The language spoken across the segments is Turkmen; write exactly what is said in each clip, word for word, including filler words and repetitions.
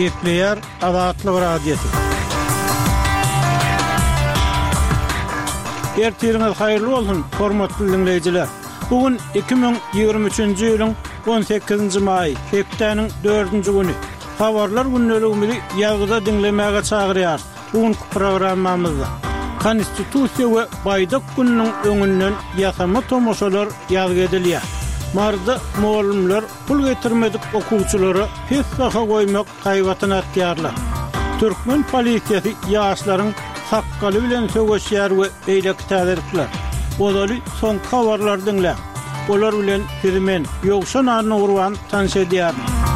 Gepleyer Azatlyk Radiosu. Ertiriniz hayırlı olsun, hormatly dinleyijiler. Bugün iki bin ýygrimi üçinji ýylyň on sekizinji maý, hepdeniň dördünji güni. Habarlar günneligini ýazgyda dinlemäge çagyrýar. Bugünkü programmamyzda Konstitusiýa we Baýdak gününiň öňünden ýasama tomoşalar ýazgy edilýär. Marda muallimler pul getirmedik okuwçylary hesaba goýmak gaýbatyna atýarlar. Türkmen polisiýasy ýaşlaryň hakkaly bilen söwüşýär we eýlek täzirikler. Odaly son habarlar dinle. Olar bilen firmen ýogşan arny urwan tanış edýär.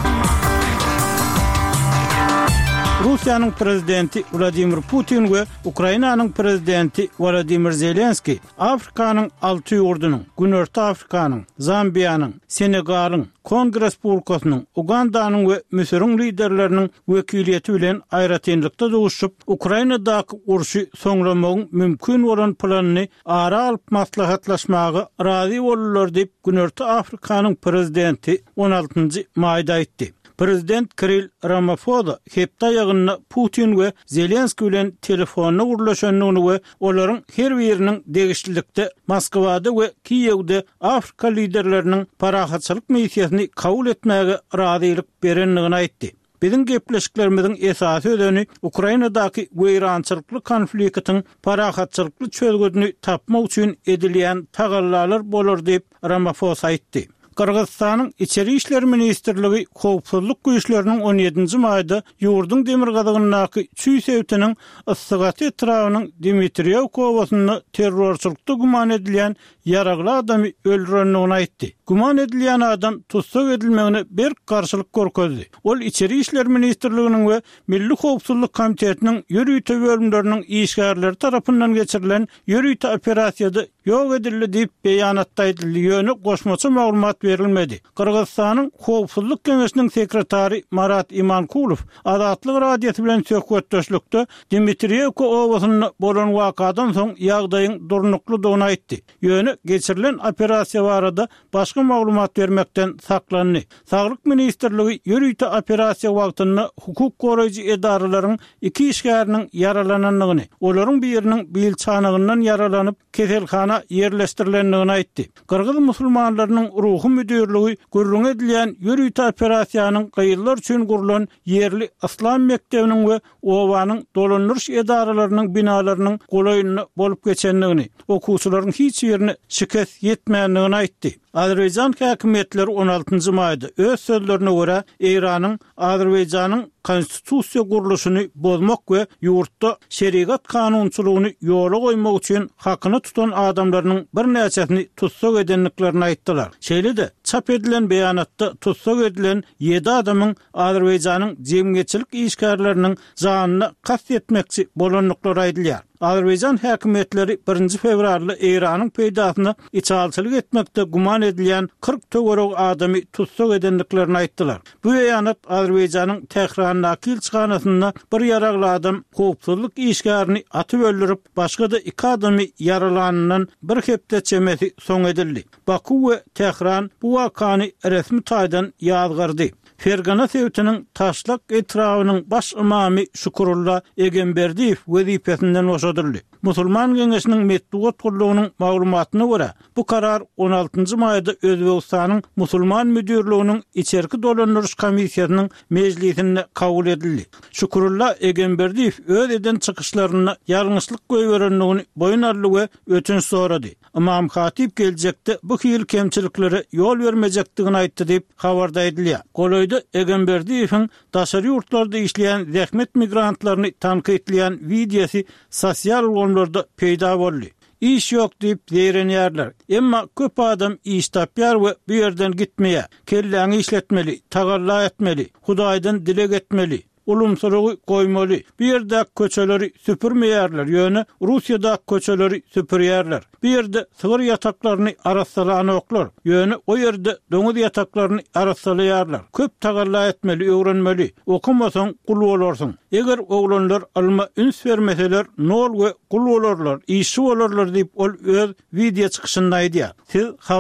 Russiýanyň prezidenti Vladimir Putin we Ukrainanyň prezidenti Volodymyr Zelenski Afrikanyň alty ýurdunyň, Günörtü Afrikanyň, Zambiýanyň, Senegalyň, Kongo Respublikasynyň, Ugandanyň we Misiriň liderleriniň wekiliýeti bilen aýratynlykda duguşyp, Ukrainadaky urşy soňlamagyň mümkin bolan planyny ara alyp maslahatlaşmagy razy bolurlar diýip Günörtü Afrikanyň prezidenti on altynjy maýda aýtdy. Prezident Kirill Ramaphosa hepde ýagyna Putin we Zelenski bilen telefonna gurlaşanyny we olaryň her biriniň degişlilikde Moskwada we Kiýewde Afrika liderleriniň parahatçylyk missiýasyny kabul etmäge razylyk berenligini aýtdy. Bizim gepleşiklerimizin esasy ödeni Ukrainadaky weýrançylykly konfliktiň parahatçylykly çözgüdini tapmak üçin edilýän tagallarlar bolar diýip Ramaphosa aýtdy. Kırgızstanyň İçeri işler ministrligi howpsuzlyk güýçleriniň on ýedinji maýda ýurdun demir gazygynyňky Çüýsewtiniň yssygaty etrawynyň Dmitriýew owasyny terrorçylykda guman edilýän ýaragly adamy öldürenligini aýtdy. Guman edilýän adam tutsak edilmegine bir garşylyk görkezdi. Ol İçeri işler ministrliginiň we Milli Howpsuzlyk komitetiniň ýürüýte bölümleriniň işgärleri tarapyndan geçirilen ýürüýte operasiýada ýok edildi diýip beýanatda aýdyldy. Ýöne goşmaça maglumat verilmedi. Kırgızstanyň Howpsuzlyk Keňeşiniň sekretary Marat Imankulov Azatlyk Radiosu bilen söhbetdeşlikde Dmitriýew owasyny bolan wakadan soň ýagdaýyň durnuklydygyny aýtdy. Ýöne geçirilen operasiýa barada başga maglumat bermekden saklandy. Saglyk ministrligi ýürüýte operasiýa wagtynda hukuk goraýjy edaralaryň iki işgäriniň yaralananlygyny, olaryň biriniň bil çanagyndan yaralanyp keselhana ýerleşdirilenligini aýtdy. Kırgız musulmanlarynyň ruhy müdürligi gurrun edilýän ýürüýte operasiýanyň gaýyllar üçin gurulan yerli Islam mektebiniň we owanyň dolandyryş edaralarynyň binalarynyň golaýyny bolup geçenligini, okuwçylaryň hiç ýerine şikes ýetmänligini aýtdy. Azerbaýjan häkimetleri on altynjy maýda öz sözlerine görä Iranyň Azerbaýjanyň konstitusiýa guruluşyny bozmak we ýurtda şeriat kanunçylygyny ýola goýmak üçin hakyny tutan adamlarynyň bir näçesini tutsak edenliklerini aýtdylar. Şeýle-de çap edilen beýanatda tutsak edilen ýedi adamyň Azerbaýjanyň jemgyýetçilik işgärleriniň janyna kast etmekçi bolanlyklary aýdylýar. Azerbaýjan häkimetleri birinji fevralda Iranyň peýdasyna içalçylyk etmekde guman edilýän kırk töwerek adamy tutsak edenliklerini aýtdylar. Bu beýanat Azerbaýjanyň Tehran nakil çykanasynda bir ýaragly adam howpsuzlyk işgärini atyp öldürip, başga da iki adamy yaralanynyň bir hepde çemesi soň edildi. Baku we Tehran bu wakany resmi taýdan ýazgardy. Fergana Sewtiniň taşlak etrawynyň baş imamy Şukurullah Egenberdiýew wezipesinden boşadyldy. Musulman Keňeşiniň medeniýet gurulunyň maglumatyna görä, bu karar on altynjy maýda Özbegistanyň Musulman müdürliginiň içerki dolandyryş komissiýasynyň mejlisinde kabul edildi. Şukurullah Egenberdiýew öz eden çykyşlaryna ýalňyşlyk goýberenligini boýunarly we ötünç sorady. Imam Hatip geljekde bu hil kemçiliklere ýol bermejekdigini aýtdy diýip habarda edilýär. Goloýda Egenberdiýewiň daşary ýurtlarda işleýän zähmet migrantlaryny tanqid etleýän videosy sosial ýollarda peýda boldy. İş ýok diýip zeýrenýärler. Emma köp adam iş tapýar we bu ýerden gitmeýär. Kelläňi işletmeli, tagalla etmeli, Hudaýdan dilek etmeli. Ulumsurugy goýmaly. Bir ýerde köçeleri süpürmeýärler, ýöne Russiýada köçeleri süpürýärler. Bir ýerde sygyr ýataklaryny arassalany oklar, ýöne o ýerde doňuz ýataklaryny arassalýarlar. Köp tagalla etmeli, öwrenmeli. Okumasaň gul bolarsyň. Eger oglanlar alma üns bermeseler, nol we gul bolarlar, işi bolarlar diýip ol öz video çykyşynda aýdýar. Siz